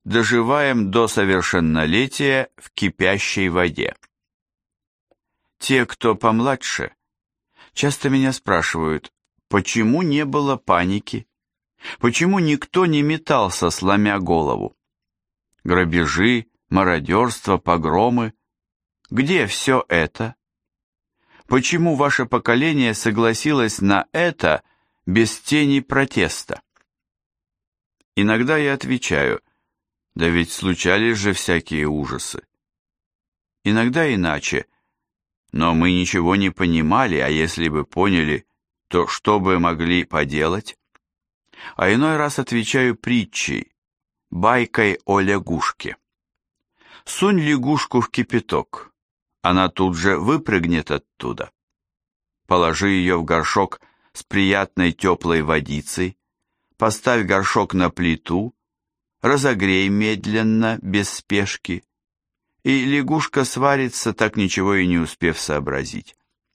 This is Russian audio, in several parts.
Доживаем до совершеннолетия в кипящей воде. Те, кто помладше, часто меня спрашивают, почему не было паники, почему никто не метался, сломя голову. Грабежи, мародерство, погромы. Где все это? Почему ваше поколение согласилось на это без тени протеста? Иногда я отвечаю, да ведь случались же всякие ужасы. Иногда иначе, но мы ничего не понимали, а если бы поняли, то что бы могли поделать? А иной раз отвечаю притчей, байкой о лягушке. Сунь лягушку в кипяток, она тут же выпрыгнет оттуда. Положи ее в горшок с приятной теплой водицей, поставь горшок на плиту, разогрей медленно, без спешки, и лягушка сварится, так ничего и не успев сообразить.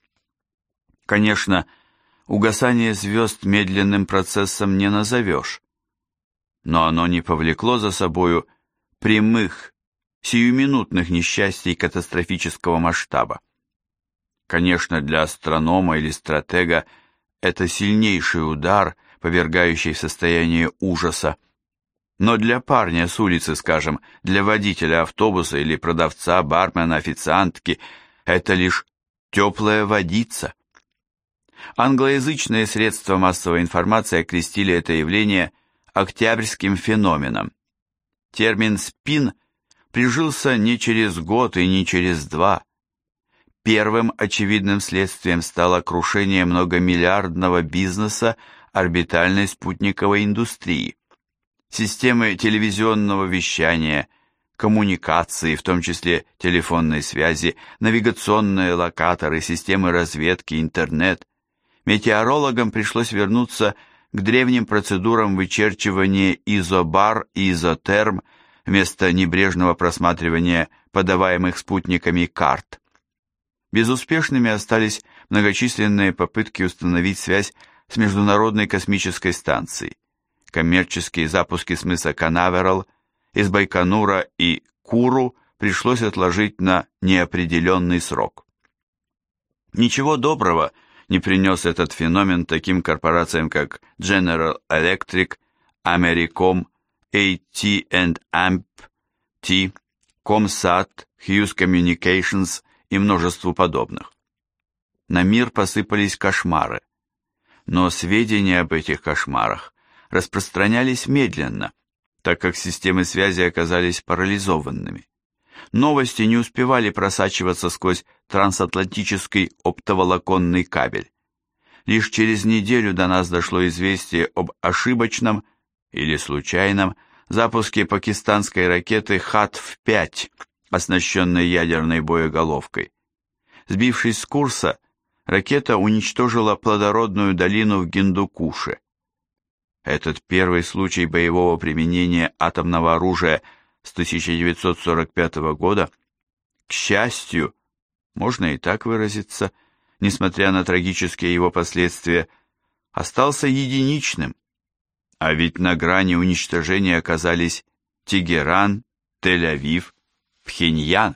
Конечно, угасание звезд медленным процессом не назовешь, но оно не повлекло за собою прямых, сиюминутных несчастий катастрофического масштаба. Конечно, для астронома или стратега это сильнейший удар, повергающий в состояние ужаса, но для парня с улицы, скажем, для водителя автобуса или продавца, бармена, официантки, это лишь теплая водица. Англоязычные средства массовой информации окрестили это явление октябрьским феноменом. Термин «спин» прижился не через год и не через два. Первым очевидным следствием стало крушение многомиллиардного бизнеса орбитальной спутниковой индустрии. Системы телевизионного вещания, коммуникации, в том числе телефонной связи, навигационные локаторы, системы разведки, интернет. Метеорологам пришлось вернуться к древним процедурам вычерчивания изобар и изотерм вместо небрежного просматривания подаваемых спутниками карт. Безуспешными остались многочисленные попытки установить связь с Международной космической станцией. Коммерческие запуски с мыса Канаверал, из Байконура и Куру пришлось отложить на неопределенный срок. Ничего доброго не принес этот феномен таким корпорациям, как General Electric, Americom, AT&T, Comsat, Hughes Communications и множеству подобных. На мир посыпались кошмары, но сведения об этих кошмарах распространялись медленно, так как системы связи оказались парализованными. Новости не успевали просачиваться сквозь трансатлантический оптоволоконный кабель. Лишь через неделю до нас дошло известие об ошибочном или случайном запуске пакистанской ракеты ХАТФ-5, оснащенной ядерной боеголовкой. Сбившись с курса, ракета уничтожила плодородную долину в Гиндукуше. Этот первый случай боевого применения атомного оружия с 1945 года, к счастью, можно и так выразиться, несмотря на трагические его последствия, остался единичным. А ведь на грани уничтожения оказались Тегеран, Тель-Авив, Пхеньян.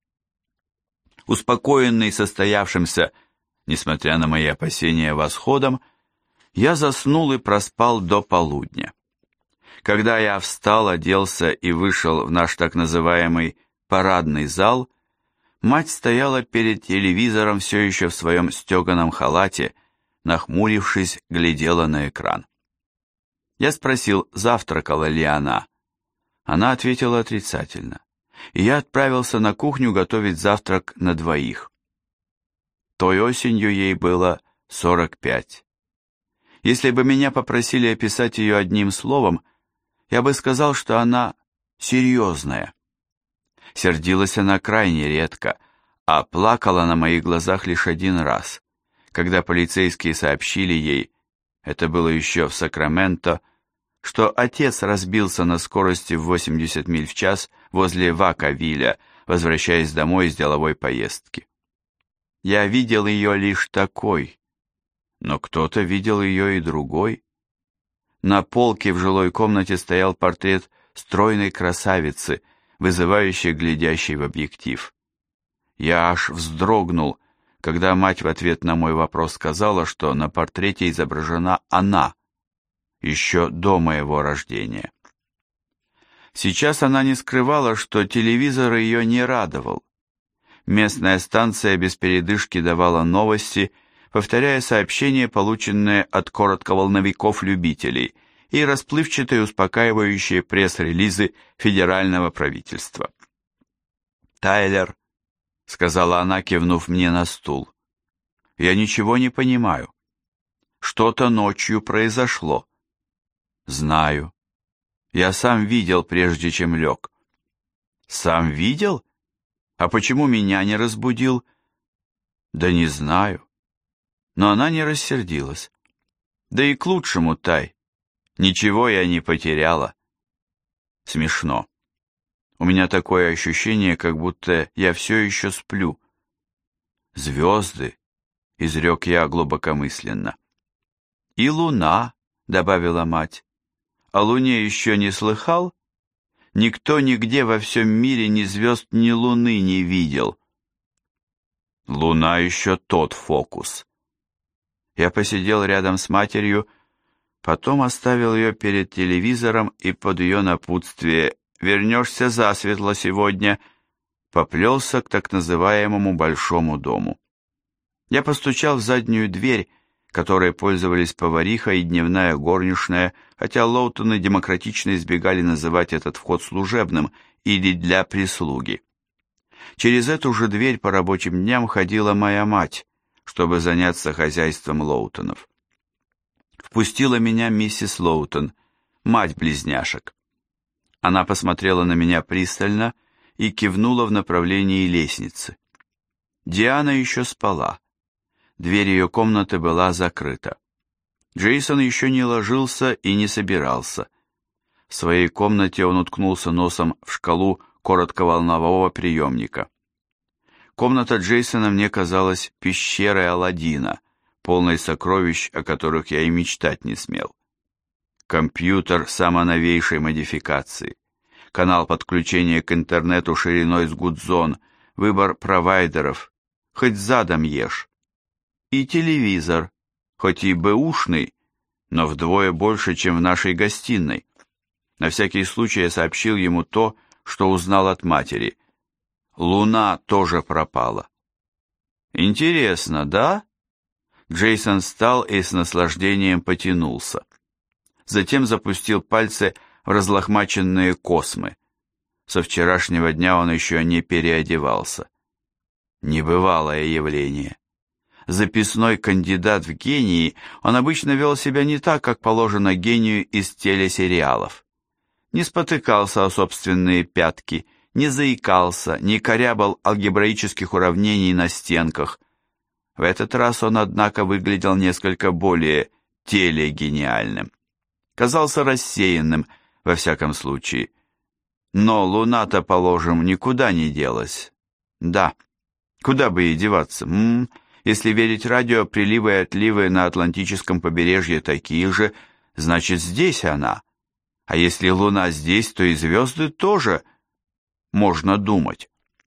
Успокоенный состоявшимся, несмотря на мои опасения, восходом, я заснул и проспал до полудня. Когда я встал, оделся и вышел в наш так называемый парадный зал, мать стояла перед телевизором все еще в своем стеганом халате, нахмурившись, глядела на экран. Я спросил, завтракала ли она. Она ответила отрицательно, и я отправился на кухню готовить завтрак на двоих. Той осенью ей было 45. Если бы меня попросили описать ее одним словом, я бы сказал, что она серьезная. Сердилась она крайне редко, а плакала на моих глазах лишь один раз, когда полицейские сообщили ей, это было еще в Сакраменто, что отец разбился на скорости в 80 миль в час возле Вакавилля, возвращаясь домой из деловой поездки. Я видел ее лишь такой, но кто-то видел ее и другой. На полке в жилой комнате стоял портрет стройной красавицы, вызывающей глядящей в объектив. Я аж вздрогнул, когда мать в ответ на мой вопрос сказала, что на портрете изображена она, еще до моего рождения. Сейчас она не скрывала, что телевизор ее не радовал. Местная станция без передышки давала новости, повторяя сообщения, полученные от коротковолновиков-любителей, и расплывчатые успокаивающие пресс-релизы федерального правительства. «Тайлер», — сказала она, кивнув мне на стул, — «я ничего не понимаю. Что-то ночью произошло». «Знаю. Я сам видел, прежде чем лег». «Сам видел? А почему меня не разбудил?» «Да не знаю». Но она не рассердилась. «Да и к лучшему, Тай. Ничего я не потеряла». Смешно. У меня такое ощущение, как будто я все еще сплю. «Звезды», — изрек я глубокомысленно. «И луна», — добавила мать. «О луне еще не слыхал? Никто нигде во всем мире ни звезд, ни луны не видел». «Луна еще тот фокус». Я посидел рядом с матерью, потом оставил ее перед телевизором и под ее напутствие «Вернешься засветло сегодня», поплелся к так называемому большому дому. Я постучал в заднюю дверь, которой пользовались повариха и дневная горничная, хотя Лоутоны демократично избегали называть этот вход служебным или для прислуги. Через эту же дверь по рабочим дням ходила моя мать, чтобы заняться хозяйством Лоутонов. Впустила меня миссис Лоутон, мать близняшек. Она посмотрела на меня пристально и кивнула в направлении лестницы. Диана еще спала. Дверь ее комнаты была закрыта. Джейсон еще не ложился и не собирался. В своей комнате он уткнулся носом в шкалу коротковолнового приемника. Комната Джейсона мне казалась пещерой Аладдина, полной сокровищ, о которых я и мечтать не смел. Компьютер самоновейшей модификации, канал подключения к интернету шириной с гудзон, выбор провайдеров, хоть задом ешь. И телевизор, хоть и бэушный, но вдвое больше, чем в нашей гостиной. На всякий случай я сообщил ему то, что узнал от матери. Луна тоже пропала. Интересно, да? Джейсон встал и с наслаждением потянулся. Затем запустил пальцы в разлохмаченные космы. Со вчерашнего дня он еще не переодевался. Небывалое явление. Записной кандидат в гении, он обычно вел себя не так, как положено гению из телесериалов. Не спотыкался о собственные пятки, не заикался, не корябал алгебраических уравнений на стенках. В этот раз он, однако, выглядел несколько более телегениальным. Казался рассеянным, во всяком случае. Но луна-то, положим, никуда не делась. Да, куда бы ей деваться? Если верить радио, приливы и отливы на Атлантическом побережье такие же, значит, здесь она. А если луна здесь, то и звезды тоже, можно думать.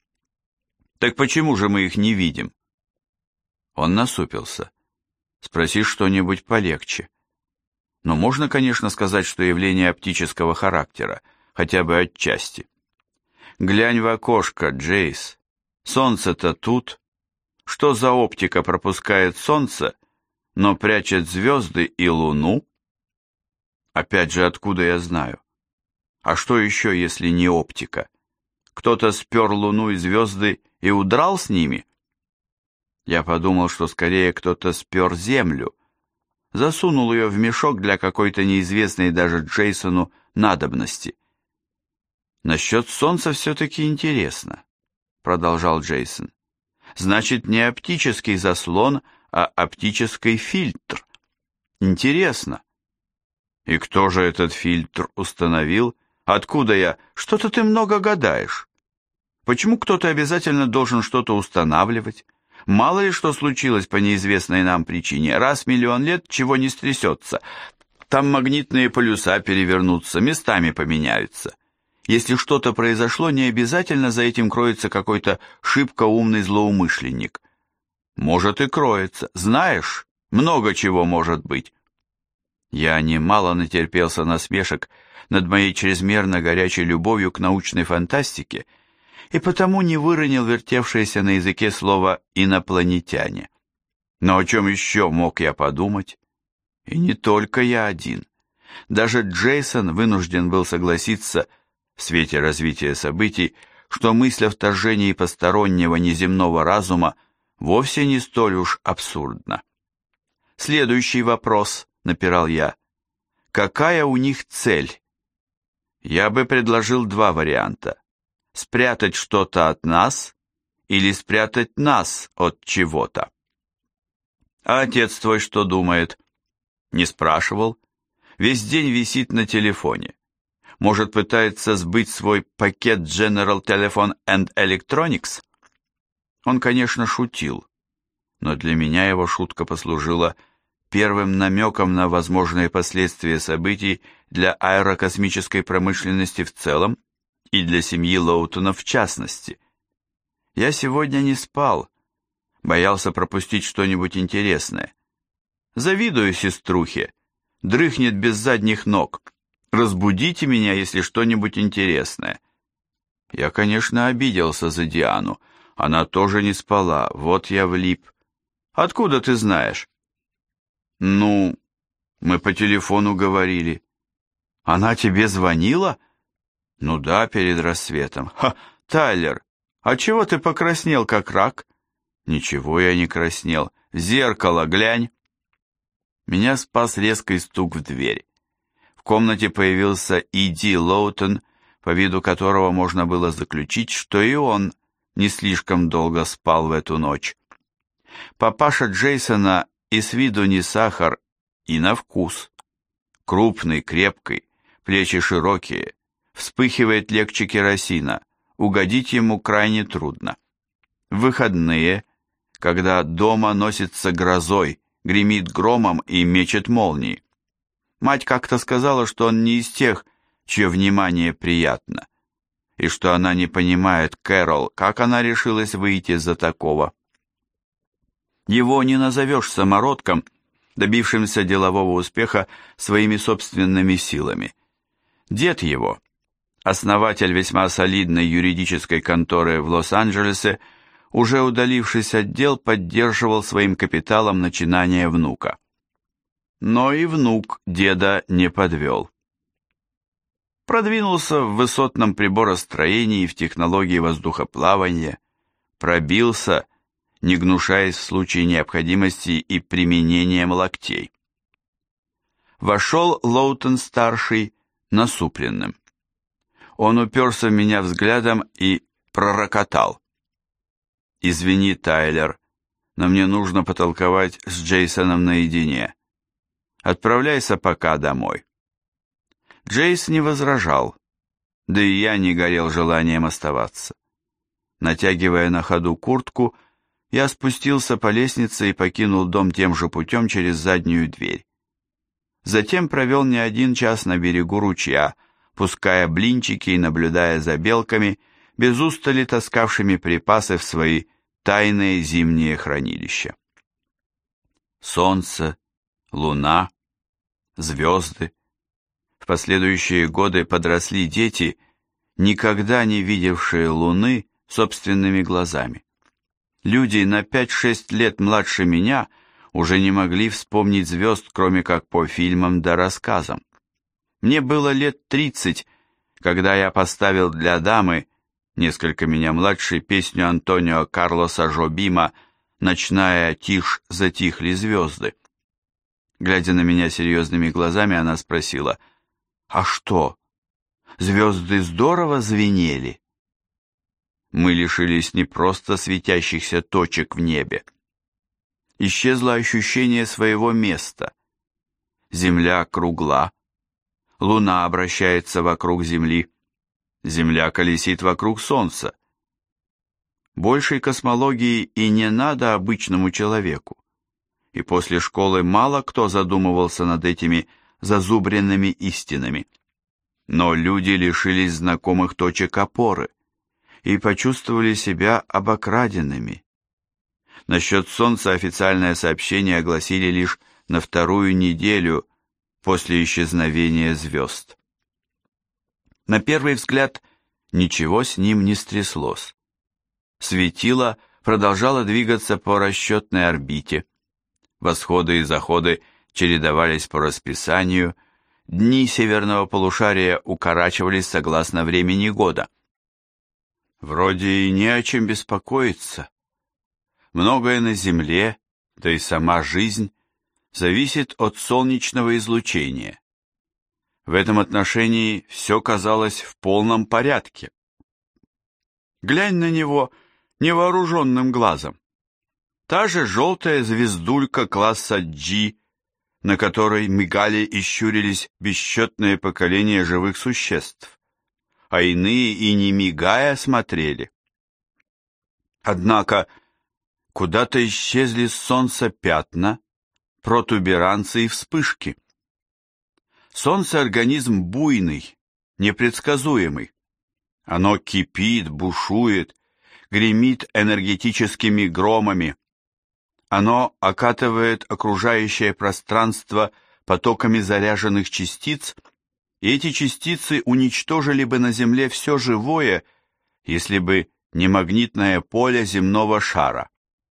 Так почему же мы их не видим? Он насупился. Спроси что-нибудь полегче. Но можно, конечно, сказать, что явление оптического характера, хотя бы отчасти. Глянь в окошко, Джейс. Солнце-то тут. Что за оптика пропускает солнце, но прячет звезды и луну? Опять же, откуда я знаю? А что еще, если не оптика? Кто-то спер луну и звезды и удрал с ними? Я подумал, что скорее кто-то спер землю, засунул ее в мешок для какой-то неизвестной даже Джейсону надобности. «Насчет солнца все-таки интересно», — продолжал Джейсон. «Значит, не оптический заслон, а оптический фильтр. Интересно». «И кто же этот фильтр установил? Откуда я? Что-то ты много гадаешь. Почему кто-то обязательно должен что-то устанавливать? Мало ли что случилось по неизвестной нам причине. Раз в миллион лет чего не стрясется. Там магнитные полюса перевернутся, местами поменяются. Если что-то произошло, не обязательно за этим кроется какой-то шибко умный злоумышленник. Может и кроется. Знаешь, много чего может быть. Я немало натерпелся насмешек над моей чрезмерно горячей любовью к научной фантастике и потому не выронил вертевшееся на языке слово «инопланетяне». Но о чем еще мог я подумать? И не только я один. Даже Джейсон вынужден был согласиться в свете развития событий, что мысль о вторжении постороннего неземного разума вовсе не столь уж абсурдна. Следующий вопрос, напирал я. Какая у них цель? Я бы предложил два варианта. Спрятать что-то от нас или спрятать нас от чего-то. А отец твой что думает? Не спрашивал. Весь день висит на телефоне. Может, пытается сбыть свой пакет General Telephone and Electronics? Он, конечно, шутил, но для меня его шутка послужила первым намеком на возможные последствия событий для аэрокосмической промышленности в целом и для семьи Лоутонов в частности. Я сегодня не спал, боялся пропустить что-нибудь интересное. Завидую сеструхе, дрыхнет без задних ног. Разбудите меня, если что-нибудь интересное. Я, конечно, обиделся за Диану. Она тоже не спала, вот я влип. Откуда ты знаешь? Ну, мы по телефону говорили. Она тебе звонила? Ну да, перед рассветом. Ха, Тайлер, а чего ты покраснел, как рак? Ничего я не краснел. В зеркало глянь. Меня спас резкий стук в дверь. В комнате появился Иди Лоутон, по виду которого можно было заключить, что и он не слишком долго спал в эту ночь. Папаша Джейсона и с виду не сахар, и на вкус. Крупный, крепкий, плечи широкие, вспыхивает легче керосина, угодить ему крайне трудно. В выходные, когда дома носится грозой, гремит громом и мечет молнии. Мать как-то сказала, что он не из тех, чье внимание приятно, и что она не понимает, Кэрол, как она решилась выйти за такого. Его не назовешь самородком, добившимся делового успеха своими собственными силами. Дед его, основатель весьма солидной юридической конторы в Лос-Анджелесе, уже удалившись от дел, поддерживал своим капиталом начинание внука. Но и внук деда не подвел. Продвинулся в высотном приборостроении и в технологии воздухоплавания, пробился, не гнушаясь в случае необходимости и применением локтей. Вошел Лоутон-старший насупленным. Он уперся в меня взглядом и пророкотал. «Извини, Тайлер, но мне нужно потолковать с Джейсоном наедине. Отправляйся пока домой». Джейс не возражал, да и я не горел желанием оставаться. Натягивая на ходу куртку, я спустился по лестнице и покинул дом тем же путем через заднюю дверь. Затем провел не один час на берегу ручья, пуская блинчики и наблюдая за белками, без устали таскавшими припасы в свои тайные зимние хранилища. Солнце, луна, звезды. В последующие годы подросли дети, никогда не видевшие луны собственными глазами. Люди на 5-6 лет младше меня уже не могли вспомнить звезд, кроме как по фильмам да рассказам. Мне было лет 30, когда я поставил для дамы, несколько меня младше, песню Антонио Карлоса Жобима «Ночная тишь, затихли звезды». Глядя на меня серьезными глазами, она спросила: «А что, звезды здорово звенели?» Мы лишились не просто светящихся точек в небе. Исчезло ощущение своего места. Земля кругла, луна обращается вокруг Земли, Земля колесит вокруг Солнца. Большей космологии и не надо обычному человеку. И после школы мало кто задумывался над этими зазубренными истинами. но люди лишились знакомых точек опоры и почувствовали себя обокраденными. Насчет Солнца официальное сообщение огласили лишь на вторую неделю после исчезновения звезд. На первый взгляд ничего с ним не стряслось. Светило продолжало двигаться по расчетной орбите. Восходы и заходы чередовались по расписанию, дни северного полушария укорачивались согласно времени года. Вроде и не о чем беспокоиться. Многое на Земле, да и сама жизнь, зависит от солнечного излучения. В этом отношении все казалось в полном порядке. Глянь на него невооруженным глазом. Та же желтая звездулька класса G, на которой мигали и щурились бесчетные поколения живых существ, а иные и не мигая смотрели. Однако куда-то исчезли с Солнца пятна, протуберанцы и вспышки. Солнце — организм буйный, непредсказуемый. Оно кипит, бушует, гремит энергетическими громами. Оно окатывает окружающее пространство потоками заряженных частиц, и эти частицы уничтожили бы на Земле все живое, если бы не магнитное поле земного шара.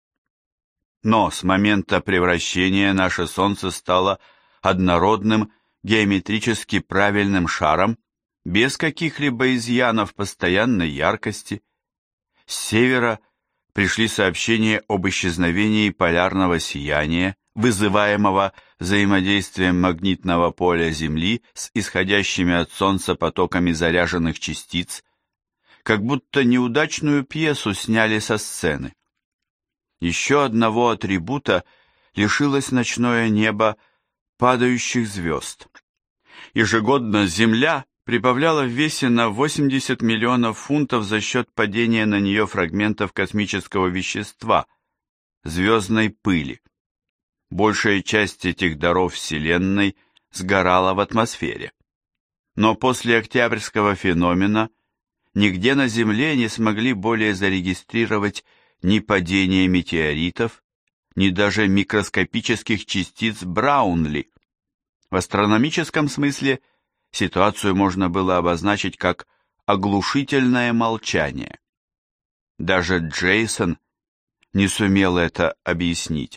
Но с момента превращения наше Солнце стало однородным, геометрически правильным шаром, без каких-либо изъянов постоянной яркости. С севера пришли сообщения об исчезновении полярного сияния, вызываемого взаимодействием магнитного поля Земли с исходящими от Солнца потоками заряженных частиц, как будто неудачную пьесу сняли со сцены. Еще одного атрибута лишилось ночное небо падающих звезд. Ежегодно Земля прибавляла в весе на 80 миллионов фунтов за счет падения на нее фрагментов космического вещества, звездной пыли. Большая часть этих даров Вселенной сгорала в атмосфере. Но после октябрьского феномена нигде на Земле не смогли более зарегистрировать ни падения метеоритов, ни даже микроскопических частиц Браунли. В астрономическом смысле ситуацию можно было обозначить как оглушительное молчание. Даже Джейсон не сумел это объяснить.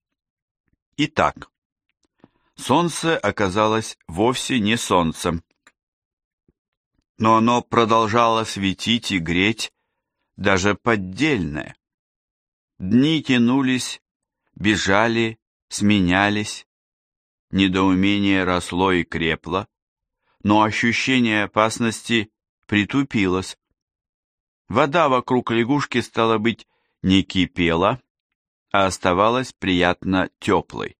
Итак, Солнце оказалось вовсе не Солнцем, но оно продолжало светить и греть, даже поддельное. Дни тянулись, бежали, сменялись, недоумение росло и крепло, но ощущение опасности притупилось. Вода вокруг лягушки, стало быть, не кипела, а оставалась приятно теплой.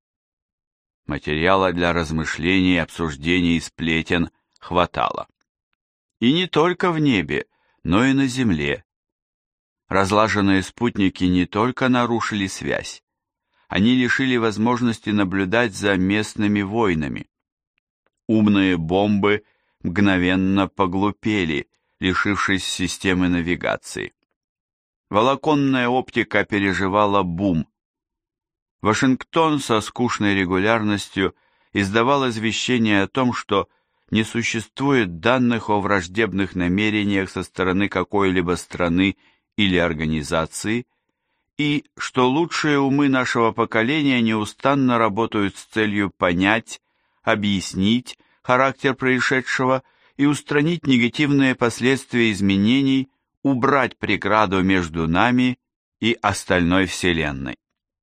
Материала для размышлений, обсуждений и сплетен хватало. И не только в небе, но и на земле. Разлаженные спутники не только нарушили связь, они лишили возможности наблюдать за местными войнами. Умные бомбы мгновенно поглупели, лишившись системы навигации. Волоконная оптика переживала бум. Вашингтон со скучной регулярностью издавал извещение о том, что не существует данных о враждебных намерениях со стороны какой-либо страны или организации, и что лучшие умы нашего поколения неустанно работают с целью понять, объяснить характер происшедшего и устранить негативные последствия изменений, убрать преграду между нами и остальной Вселенной.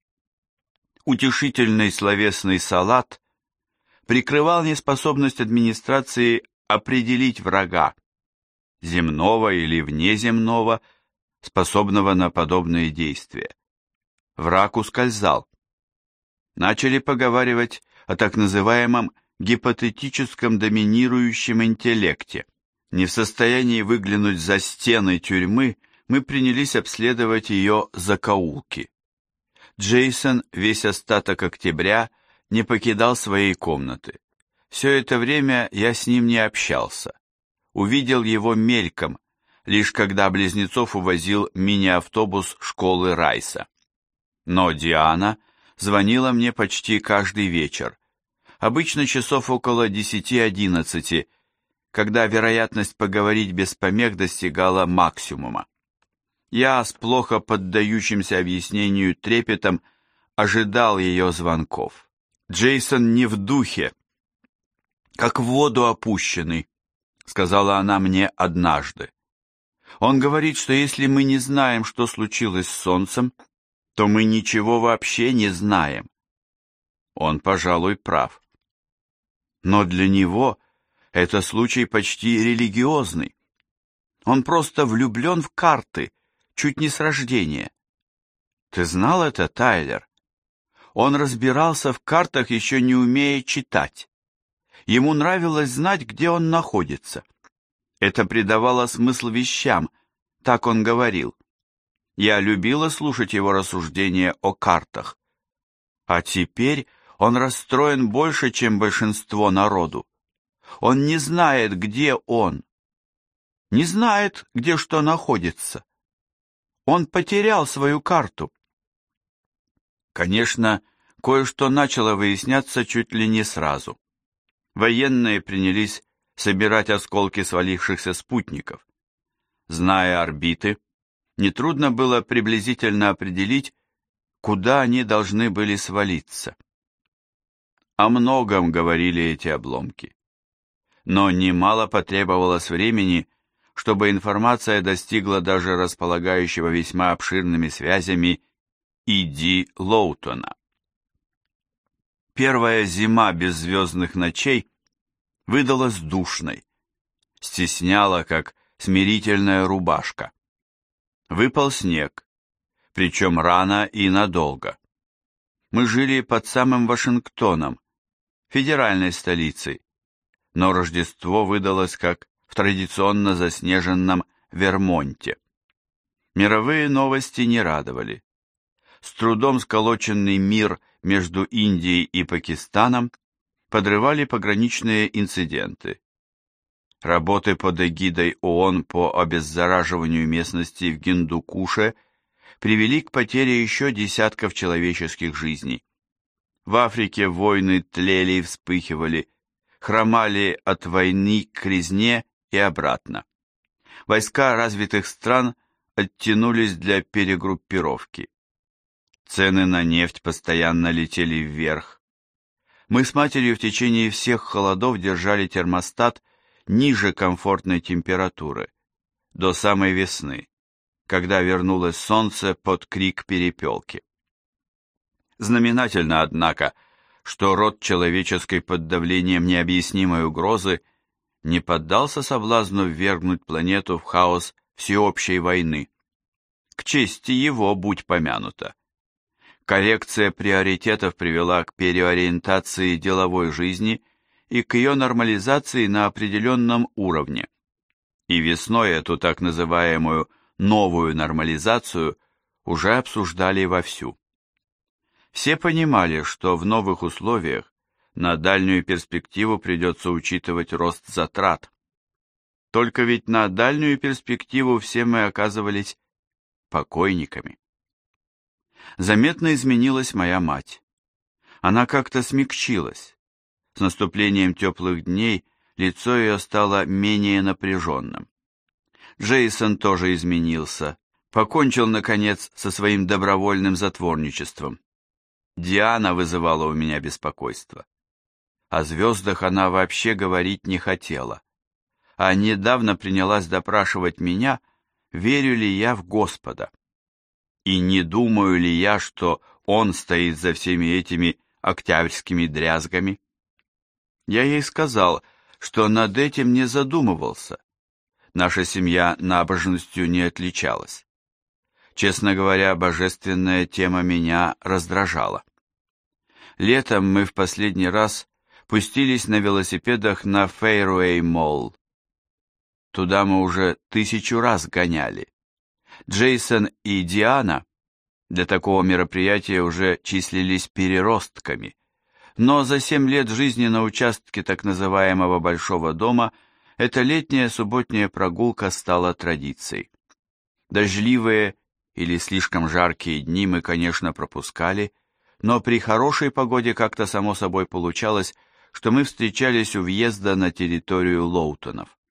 Утешительный словесный салат прикрывал неспособность администрации определить врага, земного или внеземного, способного на подобные действия. Враг ускользал. Начали поговаривать о так называемом гипотетическом доминирующем интеллекте. Не в состоянии выглянуть за стены тюрьмы, мы принялись обследовать ее закоулки. Джейсон весь остаток октября не покидал своей комнаты. Все это время я с ним не общался. Увидел его мельком, лишь когда Близнецов увозил мини-автобус школы Райса. Но Диана звонила мне почти каждый вечер, обычно часов около 10-11, когда вероятность поговорить без помех достигала максимума. Я с плохо поддающимся объяснению трепетом ожидал ее звонков. «Джейсон не в духе, как в воду опущенный», сказала она мне однажды. «Он говорит, что если мы не знаем, что случилось с Солнцем, то мы ничего вообще не знаем». Он, пожалуй, прав. Но для него это случай почти религиозный. Он просто влюблен в карты, чуть не с рождения. Ты знал это, Тайлер? Он разбирался в картах, еще не умея читать. Ему нравилось знать, где он находится. Это придавало смысл вещам, так он говорил. Я любила слушать его рассуждения о картах. А теперь он расстроен больше, чем большинство народу. Он не знает, где он. Не знает, где что находится. Он потерял свою карту. Конечно, кое-что начало выясняться чуть ли не сразу. Военные принялись собирать осколки свалившихся спутников. Зная орбиты, нетрудно было приблизительно определить, куда они должны были свалиться. О многом говорили эти обломки. Но немало потребовалось времени, чтобы информация достигла даже располагающего весьма обширными связями И.Ди. Лоутона. Первая зима беззвездных ночей выдалась душной, стесняла, как смирительная рубашка. Выпал снег, причем рано и надолго. Мы жили под самым Вашингтоном, федеральной столицей, но Рождество выдалось как в традиционно заснеженном Вермонте. Мировые новости не радовали. С трудом сколоченный мир между Индией и Пакистаном подрывали пограничные инциденты. Работы под эгидой ООН по обеззараживанию местности в Гиндукуше привели к потере еще десятков человеческих жизней. В Африке войны тлели и вспыхивали, хромали от войны к резне и обратно. Войска развитых стран оттянулись для перегруппировки. Цены на нефть постоянно летели вверх. Мы с матерью в течение всех холодов держали термостат ниже комфортной температуры, до самой весны, когда вернулось солнце под крик перепелки. Знаменательно, однако, что род человеческий под давлением необъяснимой угрозы не поддался соблазну ввергнуть планету в хаос всеобщей войны. К чести его будь помянуто. Коррекция приоритетов привела к переориентации деловой жизни и к ее нормализации на определенном уровне. И весной эту так называемую новую нормализацию уже обсуждали вовсю. Все понимали, что в новых условиях на дальнюю перспективу придется учитывать рост затрат. Только ведь на дальнюю перспективу все мы оказывались покойниками. Заметно изменилась моя мать. Она как-то смягчилась. С наступлением теплых дней лицо ее стало менее напряженным. Джейсон тоже изменился, покончил, наконец, со своим добровольным затворничеством. Диана вызывала у меня беспокойство. О звездах она вообще говорить не хотела, а недавно принялась допрашивать меня, верю ли я в Господа. И не думаю ли я, что Он стоит за всеми этими октябрьскими дрязгами? Я ей сказал, что над этим не задумывался. Наша семья набожностью не отличалась. Честно говоря, божественная тема меня раздражала. Летом мы в последний раз пустились на велосипедах на Фейруэй-Молл. Туда мы уже 1000 раз гоняли. Джейсон и Диана для такого мероприятия уже числились переростками, Но за 7 лет жизни на участке так называемого Большого дома эта летняя субботняя прогулка стала традицией. Дождливые или слишком жаркие дни мы, конечно, пропускали, но при хорошей погоде как-то само собой получалось, что мы встречались у въезда на территорию Лоутонов.